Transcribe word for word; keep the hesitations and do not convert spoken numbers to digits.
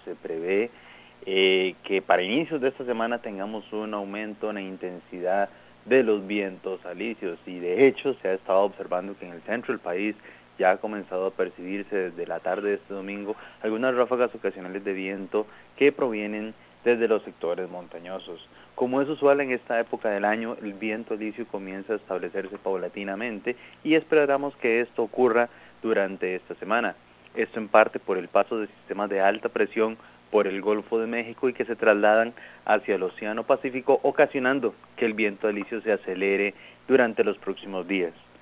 se prevé eh, que para inicios de esta semana tengamos un aumento en la intensidad de los vientos alisios, y de hecho se ha estado observando que en el centro del país ya ha comenzado a percibirse desde la tarde de este domingo algunas ráfagas ocasionales de viento que provienen desde los sectores montañosos. Como es usual en esta época del año, el viento alisio comienza a establecerse paulatinamente y esperamos que esto ocurra durante esta semana. Esto en parte por el paso de sistemas de alta presión por el Golfo de México y que se trasladan hacia el Océano Pacífico, ocasionando que el viento alisio se acelere durante los próximos días.